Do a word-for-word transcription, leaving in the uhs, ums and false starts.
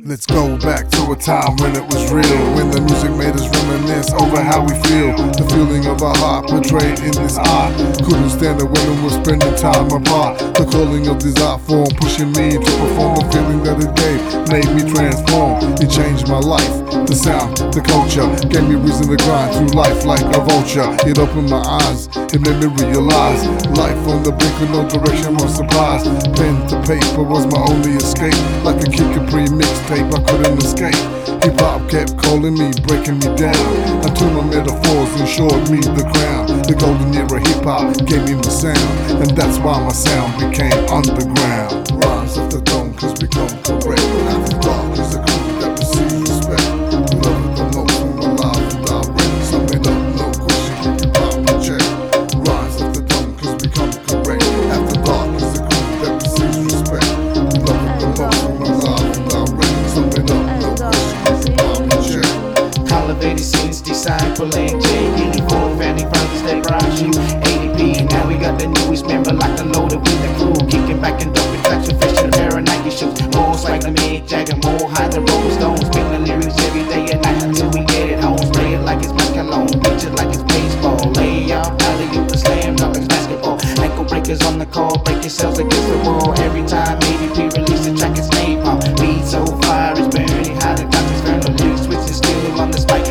Let's go back to a time when it was real, when the music made us reminisce over how we feel. The feeling of our heart portrayed in this art. Couldn't stand it when we were spending time apart. The calling of this art form pushing me to perform. The feeling that it gave made me transform. It changed my life. The sound, the culture gave me reason to grind through life like a vulture. It opened my eyes, it made me realize life on the brink with no direction or surprise. Pen to paper was my only escape. Like a Kid Capri mixtape, I couldn't escape. Hip hop kept calling me, breaking me down until my metaphors ensured me the crown. The golden era hip hop gave me my sound, and that's why my sound became underground. Rhymes of the tone cause become correct. After dark is a crew that receives respect. We love it the most when we're live and direct. Sum it up, no question, keep your pop in check. Rhymes of the tone cause become correct. After dark is a crew that receives respect. We love it the most when we're live and direct. Sum it up, no question, keep your pop in check. Cultivated since disciple and J. eighty-four, founding fathers that brought you A D P. Now we got the newest member like unloaded with the crew. Kicking back and dumping tracks with fashion pair of Nike shoes. More swag than Mick Jagger, more high than Rolling Stones. Spin the lyrics every day and night until we get it home. Spray it like it's my cologne, pitch it like it's baseball. Lay out, alley oop the slam, not like basketball. Ankle breakers on the call, break yourselves against the wall. Every time A D P release a track, it's napalm. Beat so fire, it's burning hot, the doctor's burning. Lyrics switching still on the spike.